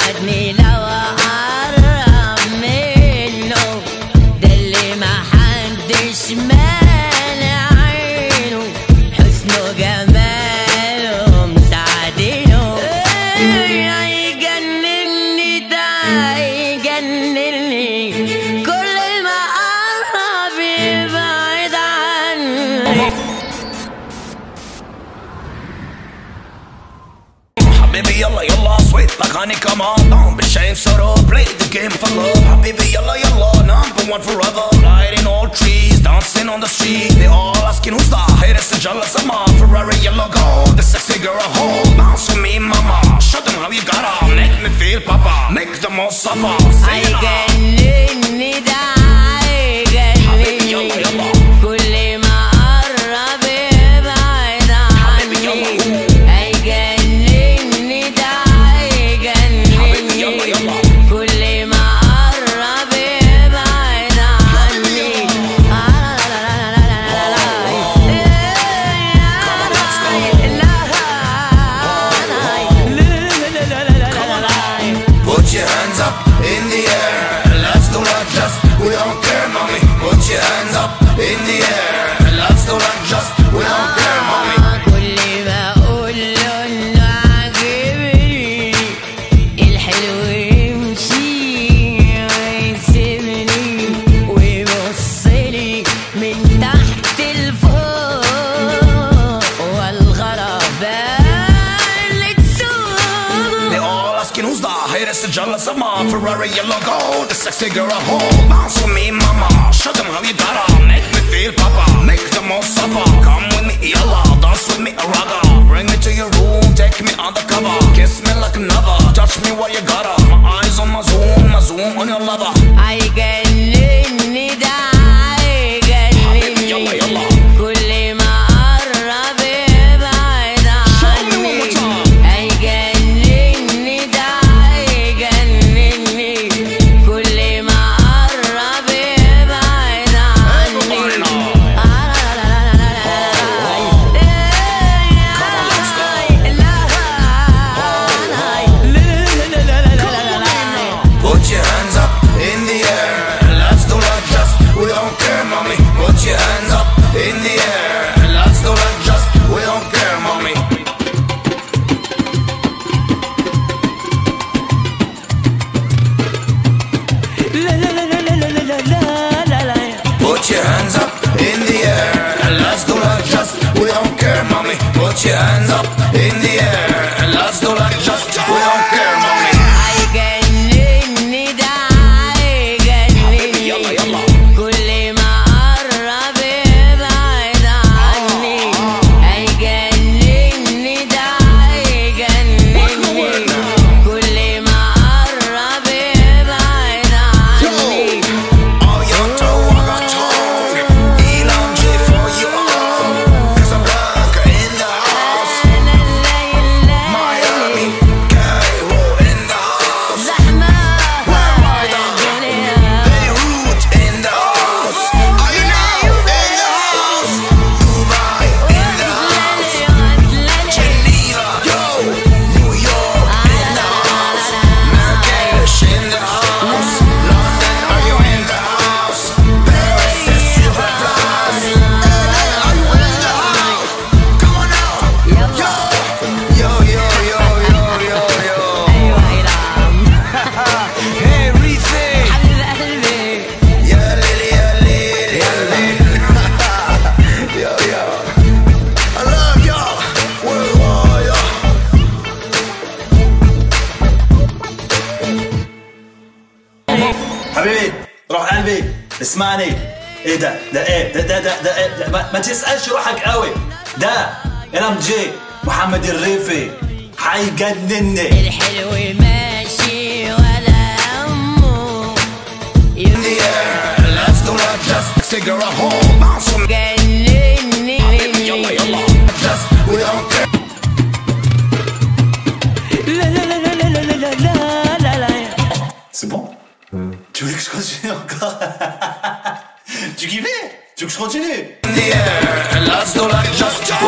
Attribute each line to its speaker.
Speaker 1: وعدني لو أقرب منه ده اللي ما حدش مانع عينه حسنه جماله مساعدينه هيجنني ده هيجنني كل ما قرب يبعد عني
Speaker 2: حبيبي يلا يلا sweet like honey come on don't be ashamed so don't play the game for love حبيبي يلا يلا number one forever riding all trees dancing on the street they all asking who's the haters and jealous of my Ferrari yellow gold the sexy girl at home bounce with me mama show them how you gotta make me feel papa make the most suffer
Speaker 1: هيجنني ده هيجنني كل ما قرب يبعد عني هيجنني ده هيجنني كل ما قرب يبعد عني
Speaker 2: Put your hands up in the air let's do not just we don't care mommy put your hands up in the air let's do not just we don't care mommy
Speaker 1: كل ما اقول له انه عاجبني الحلو يمشي ويسيبني ويبصلي من تحت لفوق والغرابة اللي تسوق
Speaker 2: They all asking who's the haters and jealous of my Ferrari yellow gold the sexy girl at home bounce with me mama show them how you gotta make me feel papa make the most suffer come with me yalla dance with me a raga bring me to your room take me undercover kiss me like another touch me while you gotta my eyes on my zoom on your lover
Speaker 1: هيجنني ده هيجنني كل ما قرب يبعد عني هيجنني ده هيجنني كل ما قرب يبعد عني
Speaker 2: Put your hands up in the air let's do not just we don't care mommy put your hands up in the air let's do not just we don't care mommy Put your hands up in the air let's do not just we don't care mommy put your hands up in the air let's do not just we don't care mommy
Speaker 1: هيجنني ده هيجنني كل ما قرب يبعد عني هيجنني ده هيجنني كل ما قرب يبعد عني
Speaker 2: all your toe I got tongue Elon J for you all Casablanca in the house Miami Cairo in the house
Speaker 1: زحمة
Speaker 2: Beirut in the house Are you now in the house Dubai in the house Geneva yo New York in the house Marrakesh in the house London are you in the house Paris is super class LA are you in the house Come on now Yo
Speaker 1: أيوة إلهام
Speaker 2: Hey Reezy
Speaker 1: حبيب قلبي
Speaker 2: يا ليلي يا ليلي يا ليلي Yo I love y'all worldwide
Speaker 3: حبيبي روح قلبي اسمعني ايه ده ايه ده إيه؟ ده ما تسألش روحك قوي ده انا مجي محمد الريفي حيجنني
Speaker 1: الحلو ماشي ولا همه
Speaker 2: in the air let's do not just figure out home bounce with me
Speaker 1: يجنني
Speaker 2: يلا just we don't care
Speaker 3: C'est bon Tu veux que je continue encore Tu kiffais Tu veux que je continue
Speaker 2: in the air let's do not just